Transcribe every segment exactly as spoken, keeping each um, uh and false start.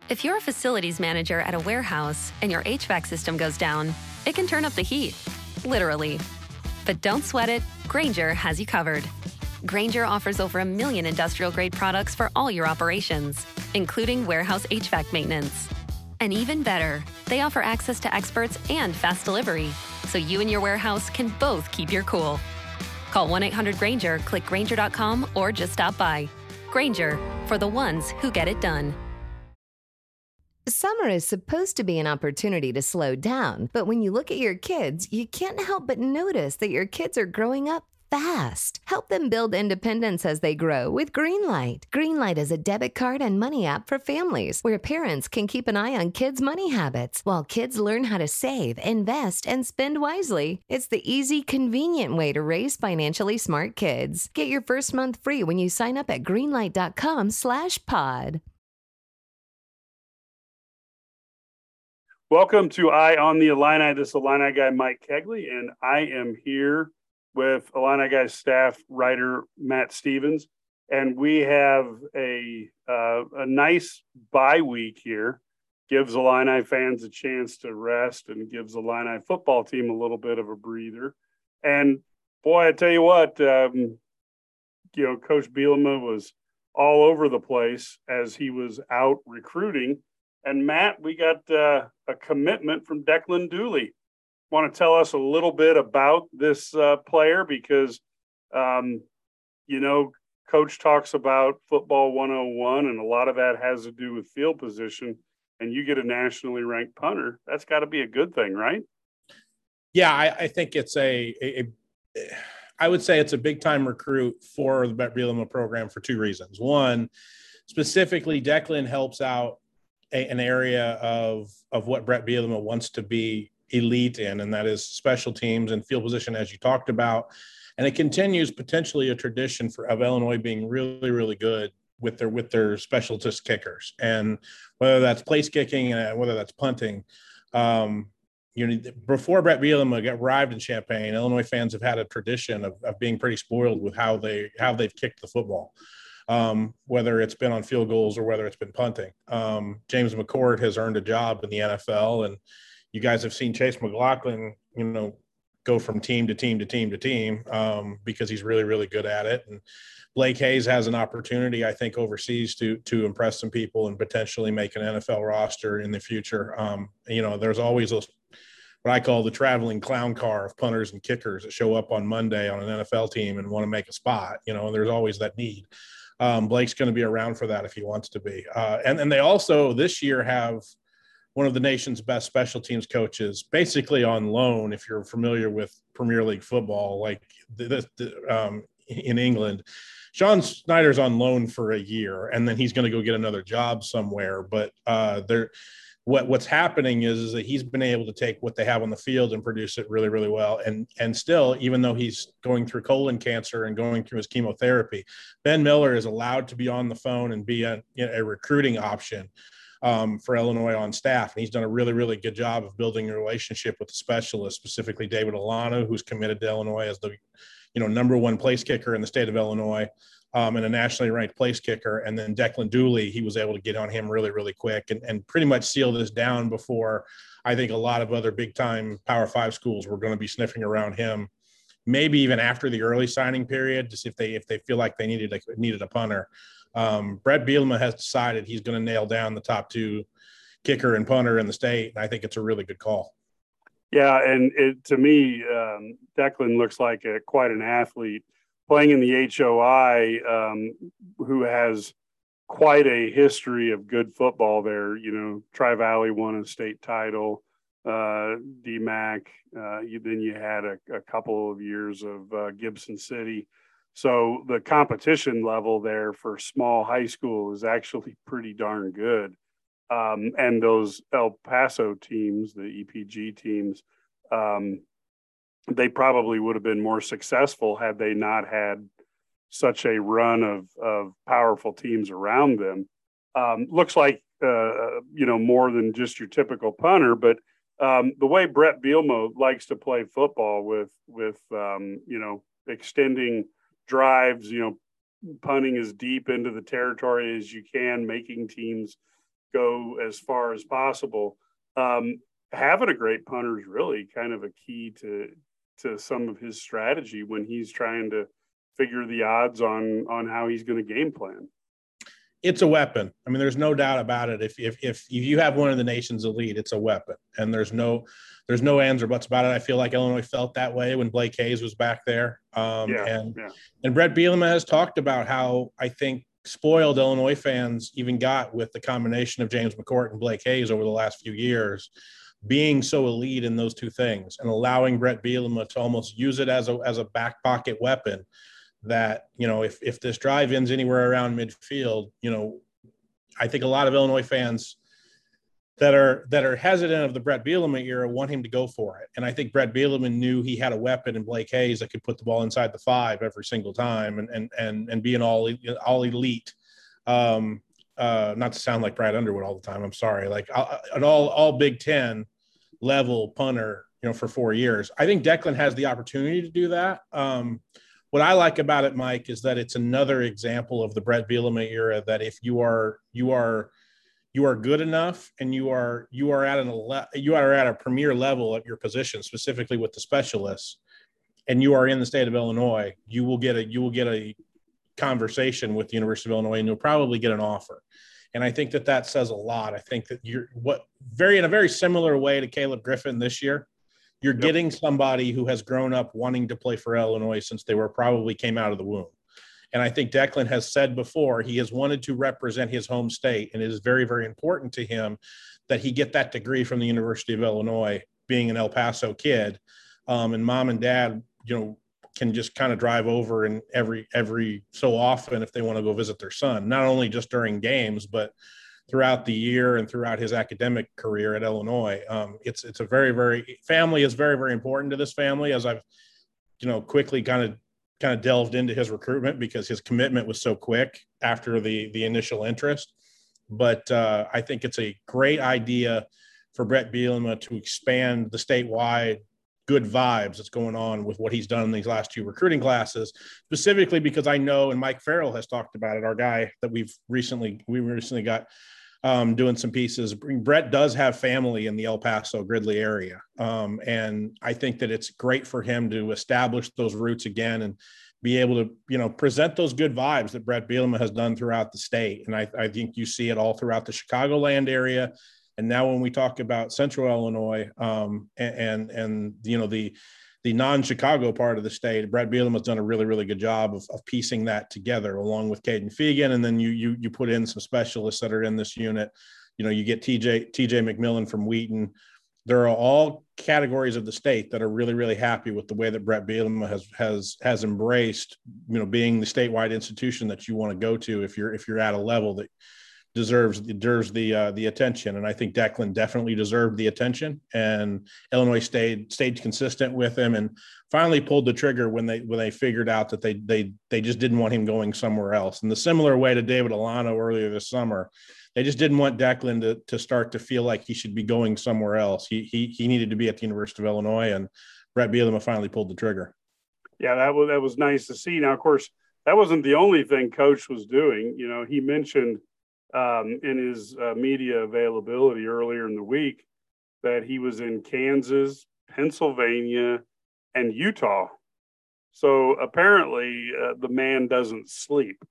If you're a facilities manager at a warehouse and your H V A C system goes down, it can turn up the heat, literally. But don't sweat it, Grainger has you covered. Grainger offers over a million industrial-grade products for all your operations, including warehouse H V A C maintenance. And even better, they offer access to experts and fast delivery, so you and your warehouse can both keep your cool. Call one eight hundred Grainger, click Grainger dot com, or just stop by. Grainger, for the ones who get it done. Summer is supposed to be an opportunity to slow down, but when you look at your kids, you can't help but notice that your kids are growing up fast. Help them build independence as they grow with Greenlight. Greenlight is a debit card and money app for families where parents can keep an eye on kids' money habits while kids learn how to save, invest, and spend wisely. It's the easy, convenient way to raise financially smart kids. Get your first month free when you sign up at greenlight dot com slash pod. Welcome to Eye on the Illini. This is Illini guy Mike Kegley, and I am here with Illini Guys staff writer Matt Stevens, and we have a uh, a nice bye week here. Gives Illini fans a chance to rest and gives the Illini football team a little bit of a breather. And boy, I tell you what, um, you know, Coach Bielema was all over the place as he was out recruiting. And Matt, we got uh, a commitment from Declan Dooley. Want to tell us a little bit about this uh, player because, um, you know, Coach talks about football one oh one, and a lot of that has to do with field position. And you get a nationally ranked punter. That's got to be a good thing, right? Yeah, I, I think it's a, a, a – I would say it's a big-time recruit for the Brett Bielema program for two reasons. One, specifically, Declan helps out A, an area of of what Brett Bielema wants to be elite in, and that is special teams and field position, as you talked about. And it continues potentially a tradition for of Illinois being really, really good with their with their specialist kickers, and whether that's place kicking and whether that's punting. Um, you know, before Brett Bielema got arrived in Champaign, Illinois fans have had a tradition of, of being pretty spoiled with how they how they've kicked the football. Um, whether it's been on field goals or whether it's been punting. Um, James McCourt has earned a job in the N F L, and you guys have seen Chase McLaughlin, you know, go from team to team to team to team um, because he's really, really good at it. And Blake Hayes has an opportunity, I think, overseas to to impress some people and potentially make an N F L roster in the future. Um, you know, there's always those what I call the traveling clown car of punters and kickers that show up on Monday on an N F L team and want to make a spot. You know, and there's always that need. Um, Blake's going to be around for that if he wants to be. Uh, and, and they also this year have one of the nation's best special teams coaches basically on loan. If you're familiar with Premier League football, like this um, in England, Sean Snyder's on loan for a year and then he's going to go get another job somewhere. But uh, they're, what what's happening is, is that he's been able to take what they have on the field and produce it really, really well. And and still, even though he's going through colon cancer and going through his chemotherapy, Ben Miller is allowed to be on the phone and be a, you know, a recruiting option um, for Illinois on staff. And he's done a really, really good job of building a relationship with the specialist, specifically David Alano, who's committed to Illinois as the you know number one place kicker in the state of Illinois. Um, and a nationally ranked place kicker. And then Declan Dooley, he was able to get on him really, really quick and, and pretty much seal this down before I think a lot of other big time Power Five schools were going to be sniffing around him, maybe even after the early signing period, to see if they if they feel like they needed a, needed a punter. Um, Brett Bielema has decided he's going to nail down the top two kicker and punter in the state. And I think it's a really good call. Yeah, and it, to me, um, Declan looks like a, quite an athlete. Playing in the H O I, um, who has quite a history of good football there. You know, Tri-Valley won a state title, uh, D MAC. Uh, you, then you had a, a couple of years of uh, Gibson City. So the competition level there for small high school is actually pretty darn good. Um, and those El Paso teams, the E P G teams, um, they probably would have been more successful had they not had such a run of, of powerful teams around them. Um, looks like, uh, you know, more than just your typical punter, but um, the way Brett Bielema likes to play football with, with um, you know, extending drives, you know, punting as deep into the territory as you can, making teams go as far as possible. Um, having a great punter is really kind of a key to to some of his strategy when he's trying to figure the odds on on how he's going to game plan. It's a weapon. I mean, there's no doubt about it. If, if if if you have one of the nation's elite, it's a weapon, and there's no there's no ands or buts about it. I feel like Illinois felt that way when Blake Hayes was back there. Um, yeah, and yeah. and Brett Bielema has talked about how I think spoiled Illinois fans even got with the combination of James McCourt and Blake Hayes over the last few years, being so elite in those two things and allowing Brett Bielema to almost use it as a as a back pocket weapon. That, you know, if if this drive ends anywhere around midfield, you know, I think a lot of Illinois fans that are that are hesitant of the Brett Bielema era want him to go for it. And I think Brett Bielema knew he had a weapon in Blake Hayes that could put the ball inside the five every single time and and and and be an all all elite. Um, uh, not to sound like Brad Underwood all the time. I'm sorry, like uh, an all all Big Ten level punter, you know, for four years. I think Declan has the opportunity to do that. Um, What I like about it, Mike, is that it's another example of the Brett Bielema era. That if you are you are you are good enough and you are you are at an you are at a premier level at your position, specifically with the specialists, and you are in the state of Illinois, you will get a you will get a conversation with the University of Illinois, and you'll probably get an offer. And I think that that says a lot. I think that you're what very in a very similar way to Caleb Griffin this year. You're Yep. getting somebody who has grown up wanting to play for Illinois since they were probably came out of the womb. And I think Declan has said before, he has wanted to represent his home state, and it is very, very important to him that he get that degree from the University of Illinois, being an El Paso kid. Um, and mom and dad, you know, can just kind of drive over and every, every so often if they want to go visit their son, not only just during games, but throughout the year and throughout his academic career at Illinois. Um, it's, it's a very, very family is very, very important to this family, as I've, you know, quickly kind of, kind of delved into his recruitment because his commitment was so quick after the, the initial interest. But uh, I think it's a great idea for Brett Bielema to expand the statewide good vibes that's going on with what he's done in these last two recruiting classes, specifically because I know, and Mike Farrell has talked about it, our guy that we've recently, we recently got um, doing some pieces. Brett does have family in the El Paso Gridley area. Um, and I think that it's great for him to establish those roots again and be able to, you know, present those good vibes that Brett Bielema has done throughout the state. And I, I think you see it all throughout the Chicagoland area. And now when we talk about Central Illinois um, and, and, and, you know, the, the non-Chicago part of the state, Brett Bielema has done a really, really good job of, of piecing that together along with Caden Fegan. And then you, you, you put in some specialists that are in this unit. You know, you get T J, T J McMillan from Wheaton. There are all categories of the state that are really, really happy with the way that Brett Bielema has, has, has embraced, you know, being the statewide institution that you want to go to if you're, if you're at a level that deserves deserves the uh, the attention. And I think Declan definitely deserved the attention, and Illinois stayed stayed consistent with him and finally pulled the trigger when they when they figured out that they they they just didn't want him going somewhere else. In the similar way to David Alano earlier this summer, they just didn't want Declan to to start to feel like he should be going somewhere else. He he he needed to be at the University of Illinois, and Brett Bielema finally pulled the trigger. Yeah, that was that was nice to see. Now, of course, that wasn't the only thing Coach was doing. You know, he mentioned um, in his uh, media availability earlier in the week that he was in Kansas, Pennsylvania, and Utah. So apparently uh, the man doesn't sleep.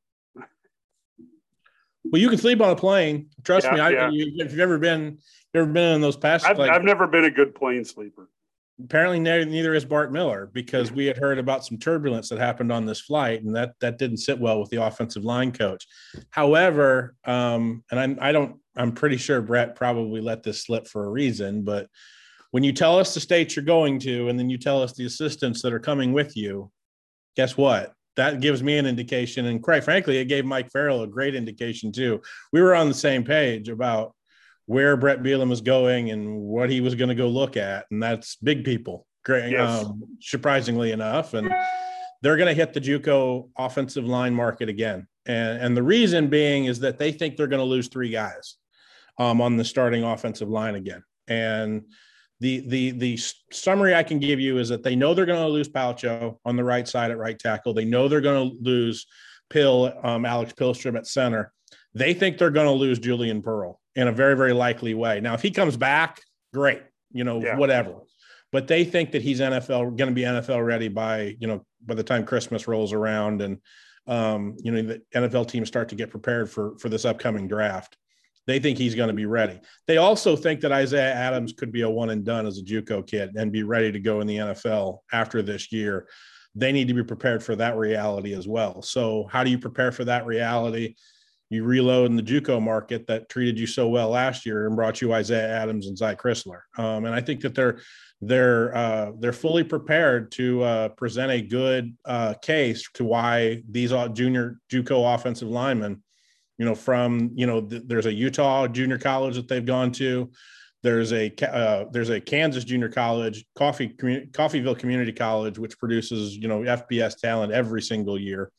Well, you can sleep on a plane. Trust yeah, me. I, yeah. you, if you've ever been, ever been in those past, I've, like, I've never been a good plane sleeper. Apparently neither is Bart Miller, because we had heard about some turbulence that happened on this flight, and that that didn't sit well with the offensive line coach. However, um, and I'm, I don't, I'm pretty sure Brett probably let this slip for a reason, but when you tell us the state you're going to, and then you tell us the assistants that are coming with you, guess what? That gives me an indication. And quite frankly, it gave Mike Farrell a great indication too. We were on the same page about where Brett Bielema was going and what he was going to go look at. And that's big people, great, yes. um, surprisingly enough. And they're going to hit the JUCO offensive line market again. And, and the reason being is that they think they're going to lose three guys um, on the starting offensive line again. And the, the, the summary I can give you is that they know they're going to lose Palcho on the right side at right tackle. They know they're going to lose Pill, um, Alex Pillstrom at center. They think they're going to lose Julian Pearl in a very, very likely way. Now, if he comes back, great, you know, yeah. whatever. But they think that he's N F L, going to be N F L ready by, you know, by the time Christmas rolls around and, um, you know, the N F L teams start to get prepared for, for this upcoming draft. They think he's going to be ready. They also think that Isaiah Adams could be a one and done as a JUCO kid and be ready to go in the N F L after this year. They need to be prepared for that reality as well. So how do you prepare for that reality? You reload in the JUCO market that treated you so well last year and brought you Isaiah Adams and Zy Chrysler. Um, and I think that they're they're uh, they're fully prepared to uh, present a good uh, case to why these junior JUCO offensive linemen, you know, from you know th- there's a Utah junior college that they've gone to. There's a uh, there's a Kansas junior college, Coffee Coffeeville Community College, which produces you know F B S talent every single year.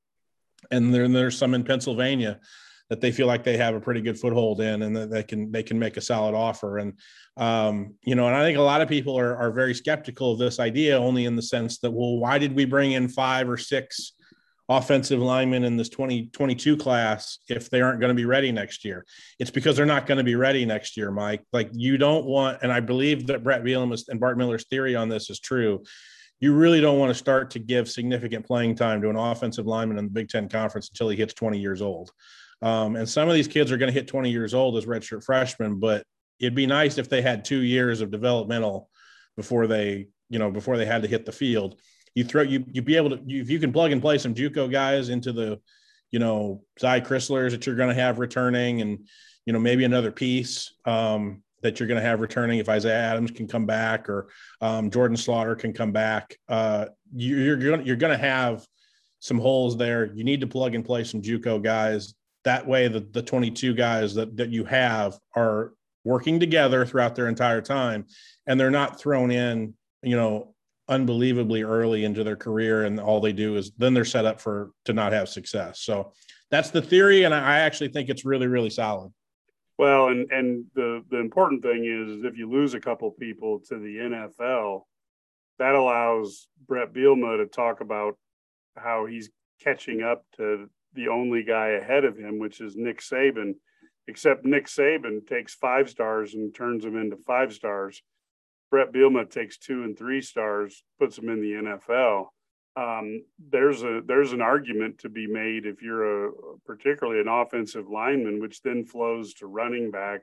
And then there's some in Pennsylvania that they feel like they have a pretty good foothold in, and that they can they can make a solid offer. And um, you know, and I think a lot of people are are very skeptical of this idea, only in the sense that, well, why did we bring in five or six offensive linemen in this twenty twenty-two class if they aren't going to be ready next year? It's because they're not going to be ready next year, Mike. Like, you don't want, and I believe that Brett Bielema and Bart Miller's theory on this is true. You really don't want to start to give significant playing time to an offensive lineman in the Big Ten Conference until he hits twenty years old. Um, and some of these kids are going to hit twenty years old as redshirt freshmen, but it'd be nice if they had two years of developmental before they, you know, before they had to hit the field. You throw, you, you'd be able to, you, if you can plug and play some JUCO guys into the, you know, Zy Chryslers that you're going to have returning, and, you know, maybe another piece um, that you're going to have returning if Isaiah Adams can come back, or um, Jordan Slaughter can come back. Uh, you, you're going you're going to have some holes there. You need to plug and play some JUCO guys. That way, the, the twenty-two guys that, that you have are working together throughout their entire time, and they're not thrown in, you know, unbelievably early into their career, and all they do is then they're set up for to not have success. So that's the theory, and I actually think it's really, really solid. Well, and and the the important thing is, is if you lose a couple people to the N F L, that allows Brett Bielema to talk about how he's catching up to the only guy ahead of him, which is Nick Saban, except Nick Saban takes five stars and turns them into five stars. Brett Bielema takes two and three stars, puts them in the N F L. Um, there's a there's an argument to be made if you're a particularly an offensive lineman, which then flows to running back.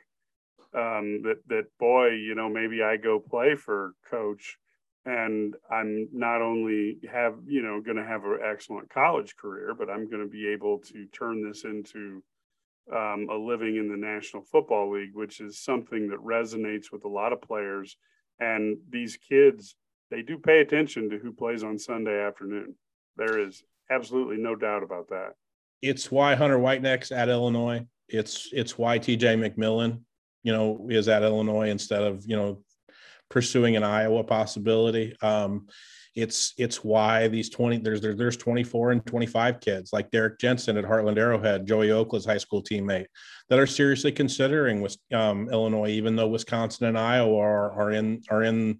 Um, that that boy, you know, maybe I go play for coach, and I'm not only have you know going to have an excellent college career, but I'm going to be able to turn this into um, a living in the National Football League, which is something that resonates with a lot of players. And these kids, they do pay attention to who plays on Sunday afternoon. There is absolutely no doubt about that. It's why Hunter Whiteneck's at Illinois. It's it's why T J McMillan, you know, is at Illinois instead of, you know, pursuing an Iowa possibility. Um, it's it's why these twenty there's there, there's twenty-four and twenty-five kids like Derek Jensen at Heartland Arrowhead, Joey Oakland's high school teammate, that are seriously considering with um, Illinois, even though Wisconsin and Iowa are are in are in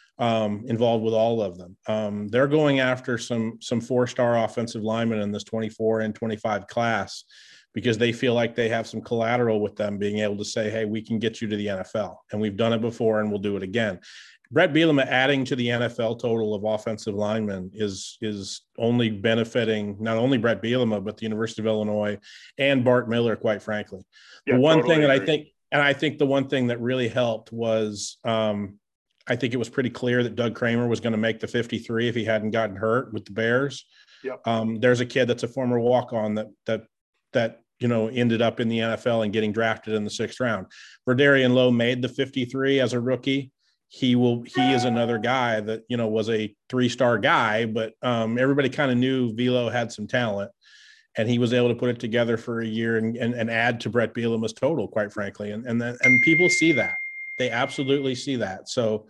um, involved with all of them. Um, they're going after some some four-star offensive linemen in this twenty-four and twenty-five class because they feel like they have some collateral with them being able to say, hey, we can get you to the N F L, and we've done it before and we'll do it again. Brett Bielema adding to the N F L total of offensive linemen is is only benefiting not only Brett Bielema, but the University of Illinois and Bart Miller, quite frankly. Yeah, the one totally thing that agree. I think, and I think the one thing that really helped was um, I think it was pretty clear that Doug Kramer was going to make the fifty-three if he hadn't gotten hurt with the Bears. Yep. Um, there's a kid that's a former walk-on that that that you know ended up in the N F L and getting drafted in the sixth round. Verdarian Lowe made the fifty-three as a rookie. He will. He is another guy that you know was a three-star guy, but um, everybody kind of knew Velo had some talent, and he was able to put it together for a year and and, and add to Brett Bielema's total, quite frankly. And and then, and people see that. They absolutely see that. So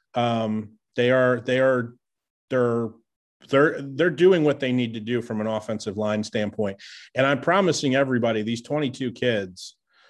um, they are they are they're they're they're doing what they need to do from an offensive line standpoint. And I'm promising everybody these twenty-two kids.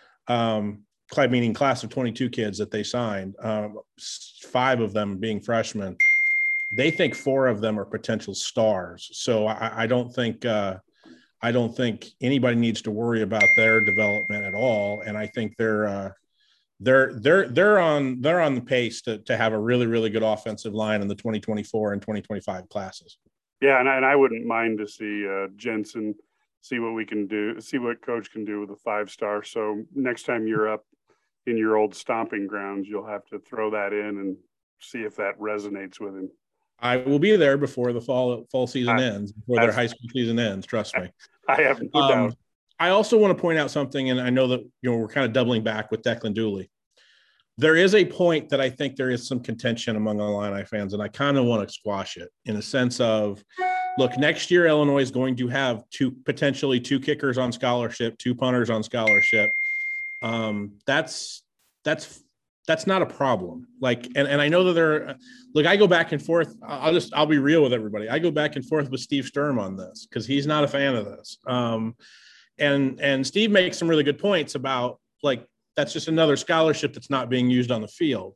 Um, meaning class of twenty-two kids that they signed, um, five of them being freshmen, they think four of them are potential stars. So I, I don't think uh, I don't think anybody needs to worry about their development at all. And I think they're uh, they're they're they're on they're on the pace to to have a really really good offensive line in the twenty twenty-four and twenty twenty-five classes. Yeah, and I, and I wouldn't mind to see uh, Jensen, see what we can do, see what coach can do with a five star. So next time you're up in your old stomping grounds, you'll have to throw that in and see if that resonates with him. I will be there before the fall fall season I, ends, before their high school season ends. Trust me. I have no um, doubt. I also want to point out something, and I know that you know we're kind of doubling back with Declan Dooley. There is a point that I think there is some contention among Illini fans, and I kind of want to squash it in a sense of, look, next year Illinois is going to have two potentially two kickers on scholarship, two punters on scholarship. Um, that's that's that's not a problem. Like, and, and I know that there, look, I go back and forth. I'll just I'll be real with everybody. I go back and forth with Steve Sturm on this because he's not a fan of this. Um, and and Steve makes some really good points about like. That's just another scholarship that's not being used on the field.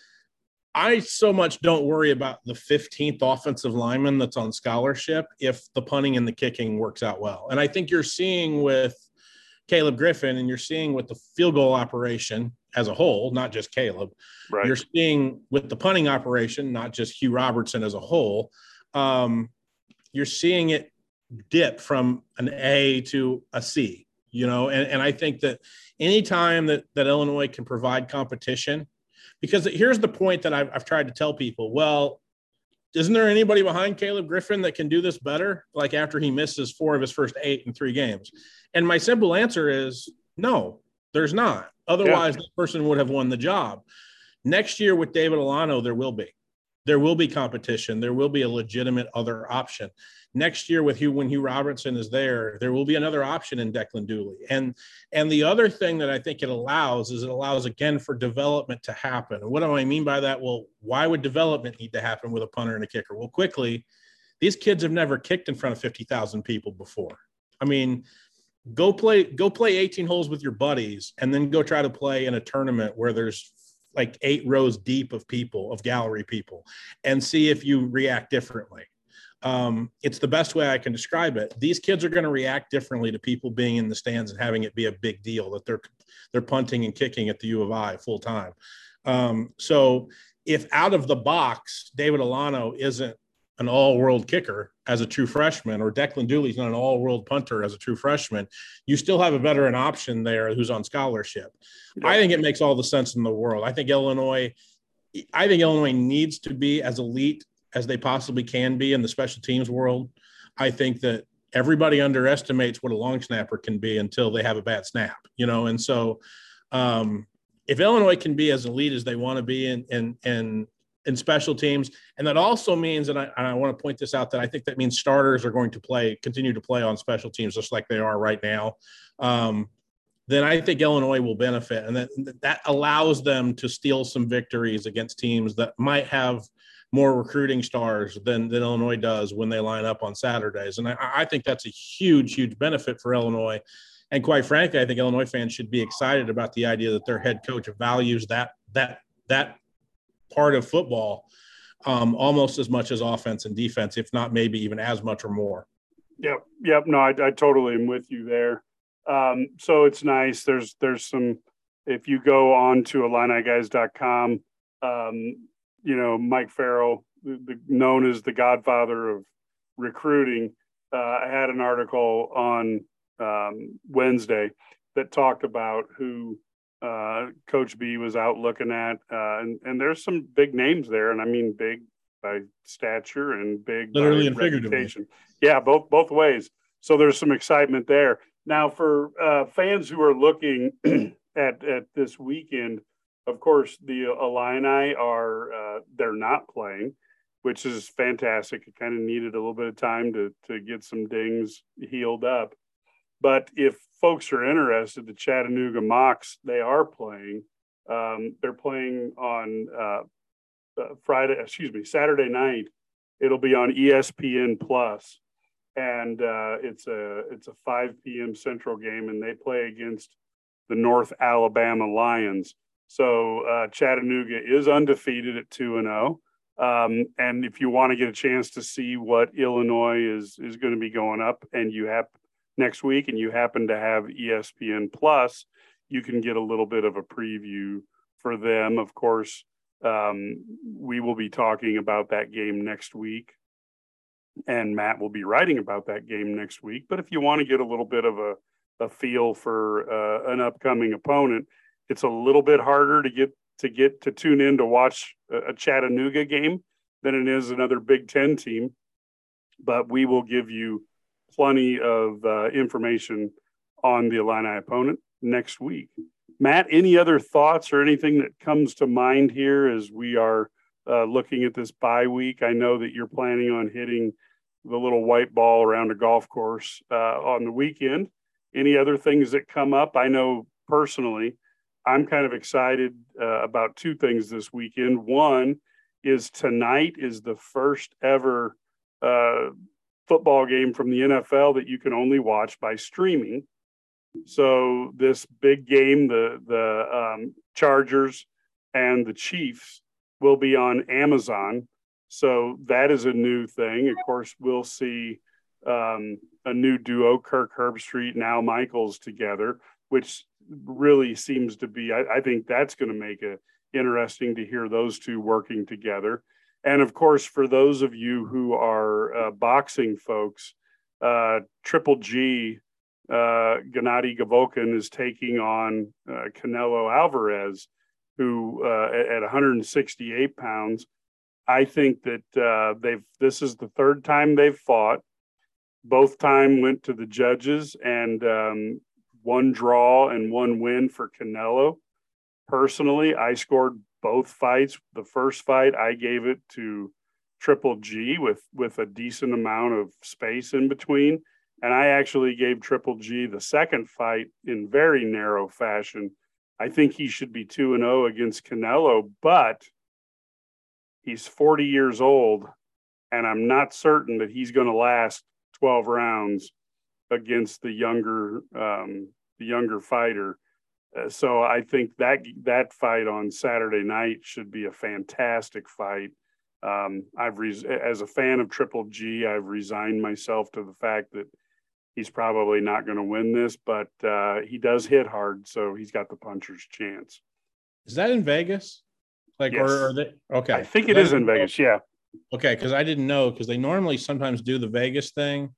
I so much don't worry about the fifteenth offensive lineman that's on scholarship if the punting and the kicking works out well. And I think you're seeing with Caleb Griffin and you're seeing with the field goal operation as a whole, not just Caleb. Right. You're seeing with the punting operation, not just Hugh Robertson as a whole. Um, you're seeing it dip from an A to a C. You know, and, and I think that anytime that, that Illinois can provide competition, because here's the point that I've, I've tried to tell people, well, isn't there anybody behind Caleb Griffin that can do this better? Like after he misses four of his first eight in three games. And my simple answer is no, there's not. Otherwise, yeah. That person would have won the job. Next year with David Alano, there will be. There will be competition. There will be a legitimate other option. Next year with Hugh, when Hugh Robertson is there, there will be another option in Declan Dooley. And, and the other thing that I think it allows is it allows, again, for development to happen. And what do I mean by that? Well, why would development need to happen with a punter and a kicker? Well, quickly, these kids have never kicked in front of fifty thousand people before. I mean, go play, go play eighteen holes with your buddies and then go try to play in a tournament where there's like eight rows deep of people, of gallery people, and see if you react differently. Um, it's the best way I can describe it. These kids are going to react differently to people being in the stands and having it be a big deal that they're they're punting and kicking at the U of I full time. Um, so if out of the box, David Alano isn't an all-world kicker as a true freshman, or Declan Dooley's not an all-world punter as a true freshman, you still have a veteran option there who's on scholarship. Yeah. I think it makes all the sense in the world. I think Illinois, I think Illinois needs to be as elite as they possibly can be in the special teams world. I think that everybody underestimates what a long snapper can be until they have a bad snap, you know? And so um, if Illinois can be as elite as they want to be in, in, in, in special teams, and that also means, and I, and I want to point this out, that I think that means starters are going to play, continue to play on special teams just like they are right now, um, then I think Illinois will benefit. And that, that allows them to steal some victories against teams that might have more recruiting stars than, than Illinois does when they line up on Saturdays. And I, I think that's a huge, huge benefit for Illinois. And quite frankly, I think Illinois fans should be excited about the idea that their head coach values that, that, that part of football um, almost as much as offense and defense, if not maybe even as much or more. Yep. Yep. No, I, I totally am with you there. Um, so it's nice. There's, there's some, if you go on to Illini guys dot com, um, you know, Mike Farrell, the, the, known as the godfather of recruiting, uh, I had an article on um, Wednesday that talked about who uh, Coach B was out looking at. Uh, and, and there's some big names there. And I mean, big by stature and big literally by and figuratively. Reputation. Yeah, both, both ways. So there's some excitement there. Now for uh, fans who are looking at, at this weekend, of course, the Illini are uh, they're not playing, which is fantastic. It kind of needed a little bit of time to to get some dings healed up. But if folks are interested, the Chattanooga Mocs, they are playing. Um, they're playing on uh, uh, Friday, excuse me, Saturday night. It'll be on E S P N Plus, and uh, it's a it's a five p.m. Central game, and they play against the North Alabama Lions. So uh, Chattanooga is undefeated at two and oh. Um, and if you want to get a chance to see what Illinois is is going to be going up, and you have next week and you happen to have E S P N Plus, you can get a little bit of a preview for them. Of course, um, we will be talking about that game next week, and Matt will be writing about that game next week. But if you want to get a little bit of a, a feel for uh, an upcoming opponent, it's a little bit harder to get to get to tune in to watch a, a Chattanooga game than it is another Big Ten team. But we will give you plenty of uh, information on the Illini opponent next week. Matt, any other thoughts or anything that comes to mind here as we are uh, looking at this bye week? I know that you're planning on hitting the little white ball around a golf course uh, on the weekend. Any other things that come up? I know personally, I'm kind of excited uh, about two things this weekend. One is tonight is the first ever uh, football game from the N F L that you can only watch by streaming. So this big game, the the um, Chargers and the Chiefs, will be on Amazon. So that is a new thing. Of course, we'll see um, a new duo, Kirk Herbstreit and Al Michaels together, which really seems to be, I, I think that's going to make it interesting to hear those two working together. And of course, for those of you who are uh, boxing folks, uh, Triple G, uh, Gennady Golovkin is taking on uh, Canelo Alvarez, who uh, at one hundred sixty-eight pounds. I think that uh, they've. This is the third time they've fought. Both time went to the judges, and um, one draw and one win for Canelo. Personally, I scored both fights. The first fight, I gave it to Triple G with, with a decent amount of space in between. And I actually gave Triple G the second fight in very narrow fashion. I think he should be two and oh against Canelo, but he's forty years old, and I'm not certain that he's going to last twelve rounds against the younger um, the younger fighter. Uh, so I think that that fight on Saturday night should be a fantastic fight. Um, I've res- as a fan of Triple G, I've resigned myself to the fact that he's probably not going to win this, but uh, he does hit hard, so he's got the puncher's chance. Is that in Vegas? Like, yes. or are they okay? I think it is in Vegas. Yeah. Okay, because I didn't know, because they normally sometimes do the Vegas thing.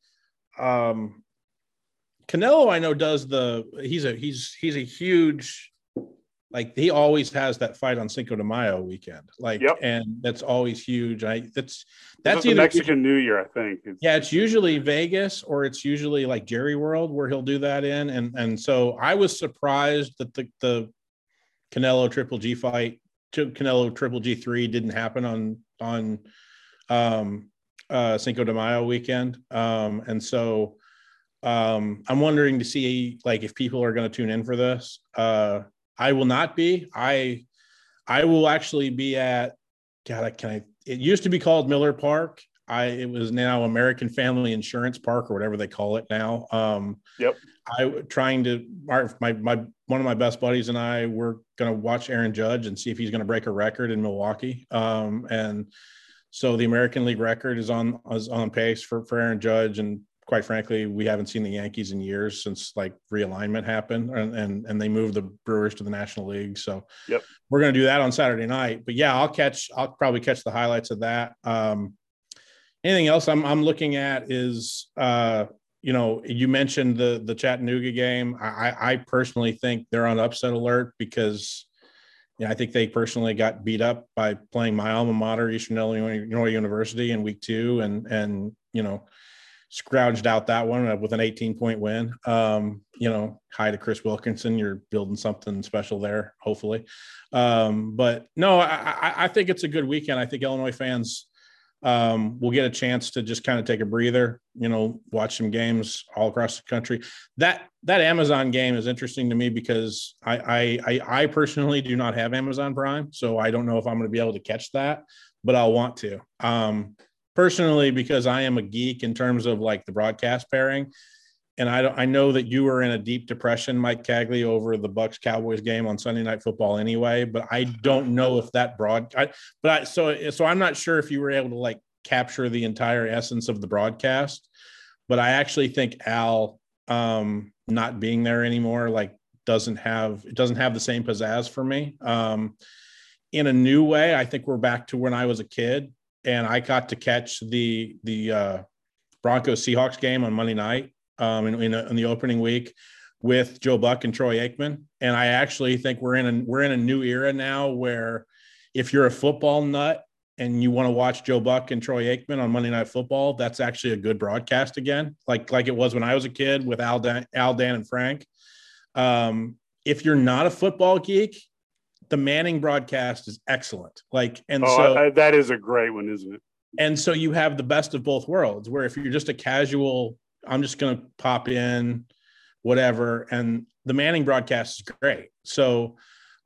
Um, Canelo, I know, does the he's a he's he's a huge, like, he always has that fight on Cinco de Mayo weekend, like, yep. And that's always huge. I that's that's either Mexican New Year, I think. It's, yeah, it's usually Vegas, or it's usually like Jerry World where he'll do that in, and and so I was surprised that the the Canelo Triple G fight, Canelo Triple G three, didn't happen on on um, uh, Cinco de Mayo weekend, um, and so. Um, I'm wondering to see, like, if people are going to tune in for this. Uh, I will not be. I I will actually be at, God, can I, it used to be called Miller Park. I it was now American Family Insurance Park, or whatever they call it now. Um, yep. I trying to my my one of my best buddies and I were going to watch Aaron Judge and see if he's going to break a record in Milwaukee. Um, and so the American League record is on is on pace for for Aaron Judge, and quite frankly, we haven't seen the Yankees in years since, like, realignment happened, and and, and they moved the Brewers to the National League. So yep. We're going to do that on Saturday night. But yeah, I'll catch. I'll probably catch the highlights of that. Um, anything else I'm I'm looking at is, uh, you know, you mentioned the the Chattanooga game. I I personally think they're on upset alert because, yeah, I think they personally got beat up by playing my alma mater, Eastern Illinois University, in week two, and and you know. Scrounged out that one with an eighteen point win. Um, you know, hi to Chris Wilkinson. You're building something special there, hopefully. Um, but no, I, I think it's a good weekend. I think Illinois fans um, will get a chance to just kind of take a breather, you know, watch some games all across the country. That, that Amazon game is interesting to me because I, I, I, I personally do not have Amazon Prime. So I don't know if I'm going to be able to catch that, but I'll want to. Um, Personally, because I am a geek in terms of, like, the broadcast pairing, and I don't, I know that you were in a deep depression, Mike Cagley, over the Bucks Cowboys game on Sunday Night Football anyway. But I don't know if that broad, I, but I, so so I'm not sure if you were able to, like, capture the entire essence of the broadcast. But I actually think Al um, not being there anymore, like doesn't have, it doesn't have the same pizzazz for me. Um, in a new way, I think we're back to when I was a kid and I got to catch the, the uh, Broncos Seahawks game on Monday night um, in, in, a, in the opening week with Joe Buck and Troy Aikman. And I actually think we're in a, we're in a new era now where if you're a football nut and you want to watch Joe Buck and Troy Aikman on Monday Night Football, that's actually a good broadcast again, like like it was when I was a kid with Al Dan, Al, Dan and Frank. Um, if you're not a football geek, the Manning broadcast is excellent. Like, and oh, so I, that is a great one, isn't it? And so you have the best of both worlds, where if you're just a casual, I'm just going to pop in, whatever, and the Manning broadcast is great. So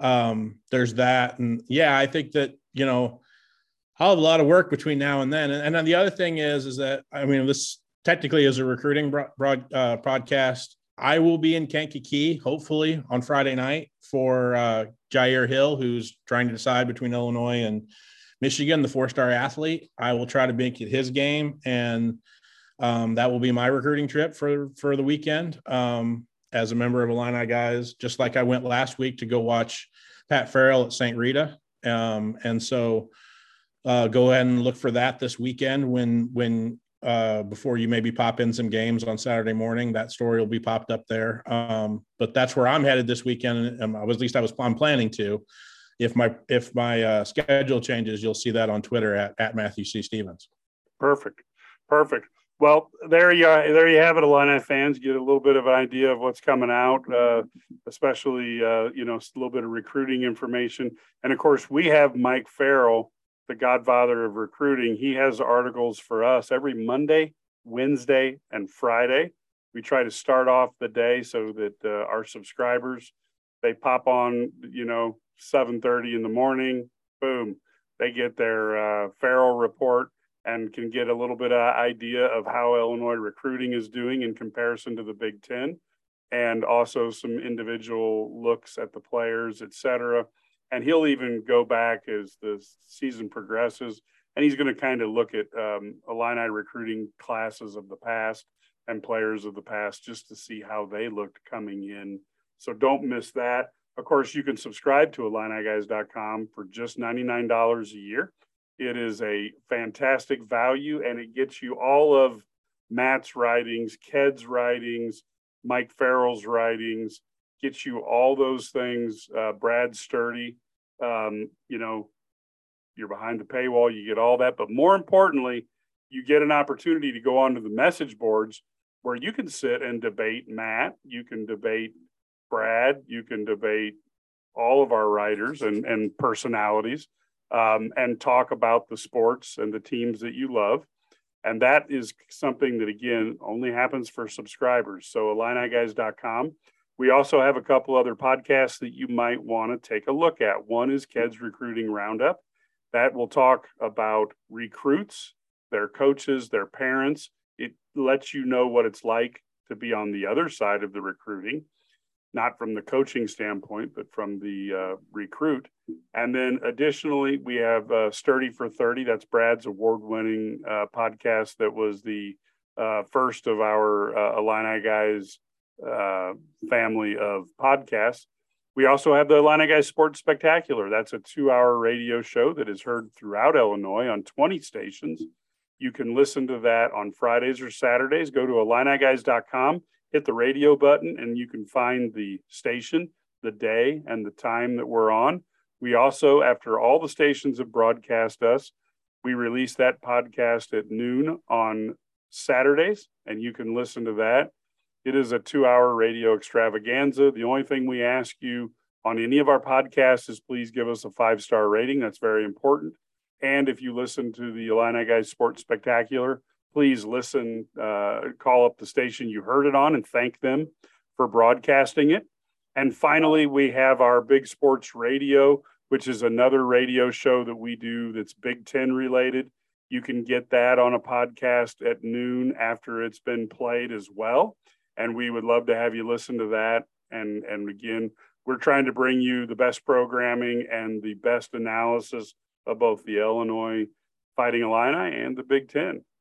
um, there's that, and yeah, I think that you know. I'll have a lot of work between now and then. And, and then the other thing is, is that, I mean, this technically is a recruiting broad, broad uh, podcast. I will be in Kankakee, hopefully on Friday night for uh, Jair Hill, who's trying to decide between Illinois and Michigan, the four-star athlete. I will try to make it his game. And um, that will be my recruiting trip for, for the weekend um, as a member of Illini Guys, just like I went last week to go watch Pat Farrell at Saint Rita. Um, and so, Uh, go ahead and look for that this weekend when, when uh, before you maybe pop in some games on Saturday morning, that story will be popped up there. Um, but that's where I'm headed this weekend. And I was, at least I was, I'm planning to, if my, if my uh, schedule changes, you'll see that on Twitter at, at Matthew C. Stevens. Perfect. Perfect. Well, there you are. There you have it, Illini fans. Get a little bit of an idea of what's coming out, uh, especially, uh, you know, a little bit of recruiting information. And of course, we have Mike Farrell, the godfather of recruiting. He has articles for us every Monday, Wednesday, and Friday. We try to start off the day so that uh, our subscribers, they pop on, you know, seven thirty in the morning, boom, they get their uh, Farrell report and can get a little bit of idea of how Illinois recruiting is doing in comparison to the Big Ten, and also some individual looks at the players, et cetera. And he'll even go back as the season progresses, and he's going to kind of look at um, Illini recruiting classes of the past and players of the past just to see how they looked coming in. So don't miss that. Of course, you can subscribe to Illini Guys dot com for just ninety-nine dollars a year. It is a fantastic value, and it gets you all of Matt's writings, Ked's writings, Mike Farrell's writings, gets you all those things. Uh, Brad Sturdy, um, you know, you're behind the paywall, you get all that. But more importantly, you get an opportunity to go onto the message boards where you can sit and debate Matt, you can debate Brad, you can debate all of our writers and, and personalities, um, and talk about the sports and the teams that you love. And that is something that, again, only happens for subscribers. So Illini Guys dot com. We also have a couple other podcasts that you might want to take a look at. One is Ked's Recruiting Roundup. That will talk about recruits, their coaches, their parents. It lets you know what it's like to be on the other side of the recruiting, not from the coaching standpoint, but from the uh, recruit. And then additionally, we have uh, Sturdy for thirty. That's Brad's award-winning uh, podcast that was the uh, first of our uh, Illini Guys uh family of podcasts. We also have the Illini Guys Sports Spectacular. That's a two-hour radio show that is heard throughout Illinois on twenty stations. You can listen to that on Fridays or Saturdays. Go to Illini Guys dot com, hit the radio button, and you can find the station, the day, and the time that we're on. We also, after all the stations have broadcast us, we release that podcast at noon on Saturdays, and you can listen to that. It is a two-hour radio extravaganza. The only thing we ask you on any of our podcasts is please give us a five-star rating. That's very important. And if you listen to the Illini Guys Sports Spectacular, please listen, uh, call up the station you heard it on and thank them for broadcasting it. And finally, we have our Big Sports Radio, which is another radio show that we do that's Big Ten related. You can get that on a podcast at noon after it's been played as well. And we would love to have you listen to that. And, and again, we're trying to bring you the best programming and the best analysis of both the Illinois Fighting Illini and the Big Ten.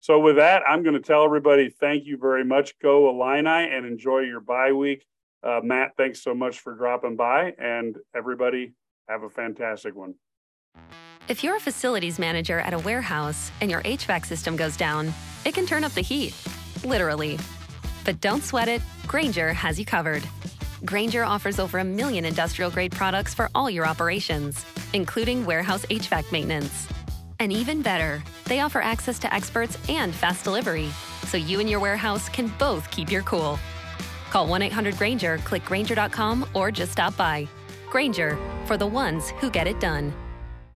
So with that, I'm going to tell everybody, thank you very much. Go Illini and enjoy your bye week. Uh, Matt, thanks so much for dropping by, and everybody have a fantastic one. If you're a facilities manager at a warehouse and your H V A C system goes down, it can turn up the heat, literally. But don't sweat it, Grainger has you covered. Grainger offers over a million industrial-grade products for all your operations, including warehouse H V A C maintenance. And even better, they offer access to experts and fast delivery, so you and your warehouse can both keep your cool. Call one eight hundred Grainger, click Grainger dot com, or just stop by. Grainger, for the ones who get it done.